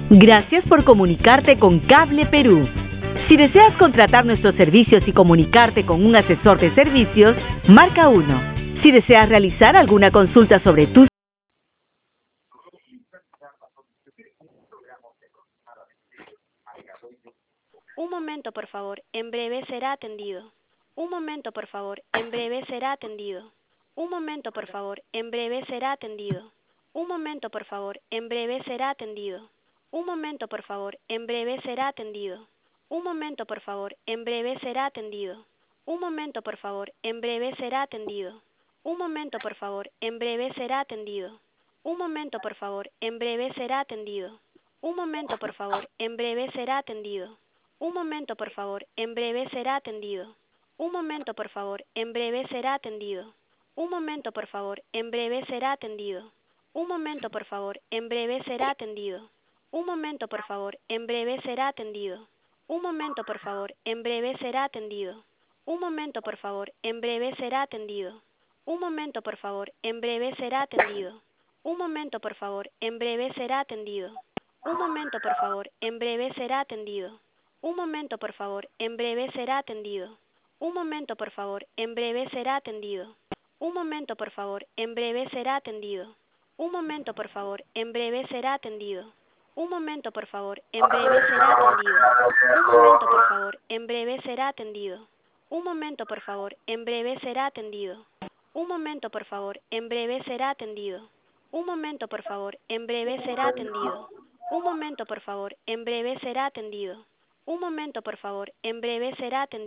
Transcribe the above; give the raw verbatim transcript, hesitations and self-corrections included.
Gracias por comunicarte con Cable Perú. Si deseas contratar nuestros servicios y comunicarte con un asesor de servicios, marca uno. Si deseas realizar alguna consulta sobre tus... Un momento, por favor. En breve será atendido. Un momento, por favor. En breve será atendido. Un momento, por favor. En breve será atendido. Un momento, por favor. En breve será atendido. Un momento, por favor. En breve será atendido. Un momento, por favor. En breve será atendido. Un momento, por favor. En breve será atendido. Un momento, por favor. En breve será atendido. Un momento, por favor. En breve será atendido. Un momento, por favor. En breve será atendido. Un momento, por favor. En breve será atendido. Un momento, por favor. En breve será atendido. Un momento, por favor. En breve será atendido. Un momento, por favor. En breve será atendido. Un momento, por favor. En breve será atendido. Un momento, por favor. En breve será atendido. Un momento, por favor. En breve será atendido. Un momento, por favor. En breve será atendido. Un momento, por favor. En breve será atendido. Un momento, por favor. En breve será atendido. Un momento, por favor. En breve será atendido. Un momento, por favor. En breve será atendido. Un momento, por favor. En breve será atendido. Un momento, por favor. En breve será atendido. Un momento, por favor. En breve será atendido. Un momento, por favor. En breve será atendido. Un momento, por favor. En breve será atendido. Un momento, por favor. En breve será atendido. Un momento, por favor. En breve será atendido. Un momento, por favor. En breve será atendido. Un momento, por favor. En breve será atendido.